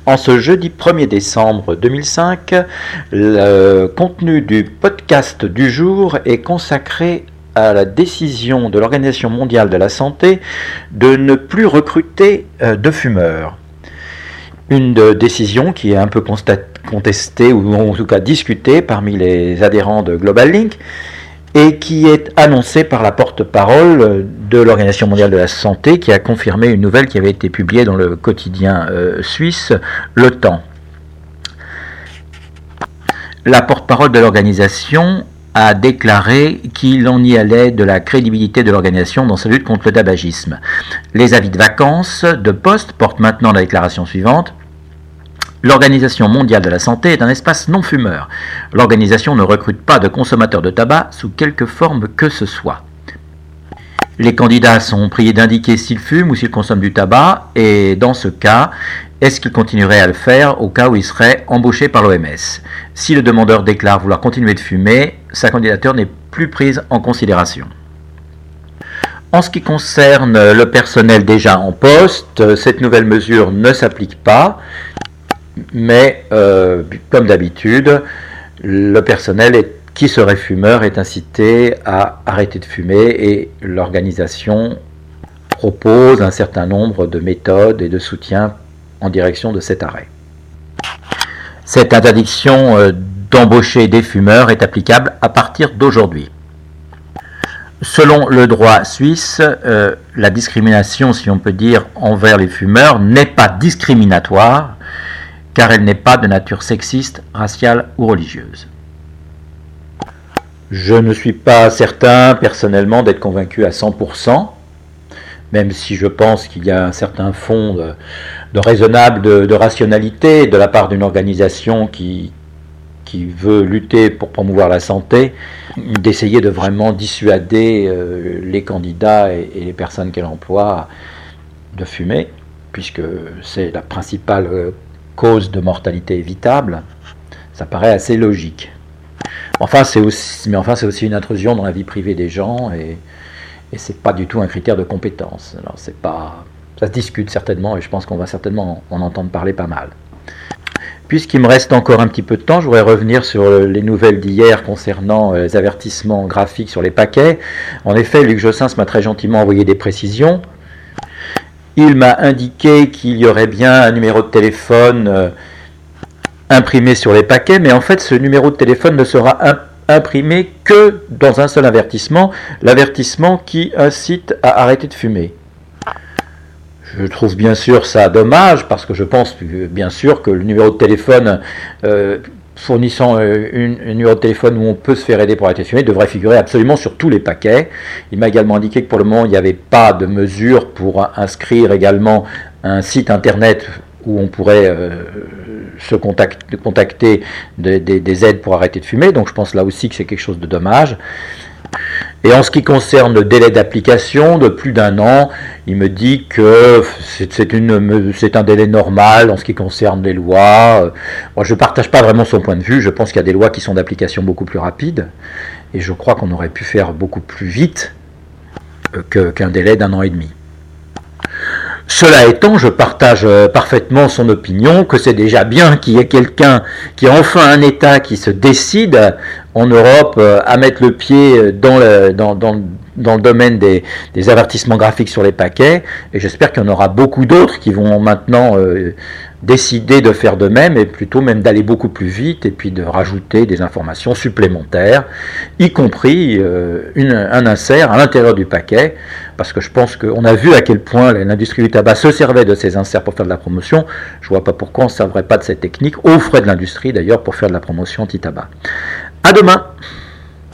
En ce jeudi 1er décembre 2005, le contenu du podcast du jour est consacré à la décision de l'Organisation mondiale de la santé de ne plus recruter de fumeurs. Une décision qui est un peu contestée ou en tout cas discutée parmi les adhérents de Global Link et qui est annoncée par la porte-parole de l'Organisation mondiale de la santé qui a confirmé une nouvelle qui avait été publiée dans le quotidien suisse Le Temps. La porte-parole de l'organisation a déclaré qu'il en y allait de la crédibilité de l'organisation dans sa lutte contre le tabagisme. Les avis de vacances de poste portent maintenant la déclaration suivante. L'Organisation mondiale de la santé est un espace non-fumeur. L'organisation ne recrute pas de consommateurs de tabac sous quelque forme que ce soit. Les candidats sont priés d'indiquer s'ils fument ou s'ils consomment du tabac, et dans ce cas, est-ce qu'ils continueraient à le faire au cas où ils seraient embauchés par l'OMS. Si le demandeur déclare vouloir continuer de fumer, sa candidature n'est plus prise en considération. En ce qui concerne le personnel déjà en poste, cette nouvelle mesure ne s'applique pas, mais comme d'habitude, le personnel qui serait fumeur est incité à arrêter de fumer et l'organisation propose un certain nombre de méthodes et de soutiens en direction de cet arrêt. Cette interdiction d'embaucher des fumeurs est applicable à partir d'aujourd'hui. Selon le droit suisse, la discrimination, si on peut dire, envers les fumeurs n'est pas discriminatoire car elle n'est pas de nature sexiste, raciale ou religieuse. Je ne suis pas certain personnellement d'être convaincu à 100%, même si je pense qu'il y a un certain fond de raisonnable de rationalité de la part d'une organisation qui veut lutter pour promouvoir la santé, d'essayer de vraiment dissuader les candidats et les personnes qu'elle emploie de fumer, puisque c'est la principale cause de mortalité évitable. Ça paraît assez logique. Enfin, c'est aussi une intrusion dans la vie privée des gens et c'est pas du tout un critère de compétence. Alors ça se discute certainement et je pense qu'on va certainement en entendre parler pas mal. Puisqu'il me reste encore un petit peu de temps, je voudrais revenir sur les nouvelles d'hier concernant les avertissements graphiques sur les paquets. En effet, Luc Jossens m'a très gentiment envoyé des précisions. Il m'a indiqué qu'il y aurait bien un numéro de téléphone imprimé sur les paquets, mais en fait ce numéro de téléphone ne sera imprimé que dans un seul avertissement, l'avertissement qui incite à arrêter de fumer. Je trouve bien sûr ça dommage, parce que je pense bien sûr que le numéro de téléphone fournissant un numéro de téléphone où on peut se faire aider pour arrêter de fumer devrait figurer absolument sur tous les paquets. Il m'a également indiqué que pour le moment il n'y avait pas de mesure pour inscrire également un site internet où on pourrait se contacter des aides pour arrêter de fumer, donc je pense là aussi que c'est quelque chose de dommage. Et en ce qui concerne le délai d'application de plus d'1 an, il me dit que c'est un délai normal en ce qui concerne les lois. Moi, je ne partage pas vraiment son point de vue, je pense qu'il y a des lois qui sont d'application beaucoup plus rapide, et je crois qu'on aurait pu faire beaucoup plus vite qu'un délai d'1 an et demi. Cela étant, je partage parfaitement son opinion que c'est déjà bien qu'il y ait quelqu'un, qu'il y ait enfin un État qui se décide en Europe à mettre le pied dans le domaine des avertissements graphiques sur les paquets, et j'espère qu'il y en aura beaucoup d'autres qui vont maintenant décider de faire de même, et plutôt même d'aller beaucoup plus vite, et puis de rajouter des informations supplémentaires, y compris un insert à l'intérieur du paquet, parce que je pense qu'on a vu à quel point l'industrie du tabac se servait de ces inserts pour faire de la promotion. Je ne vois pas pourquoi on ne se servirait pas de cette technique, aux frais de l'industrie d'ailleurs, pour faire de la promotion anti-tabac. À demain!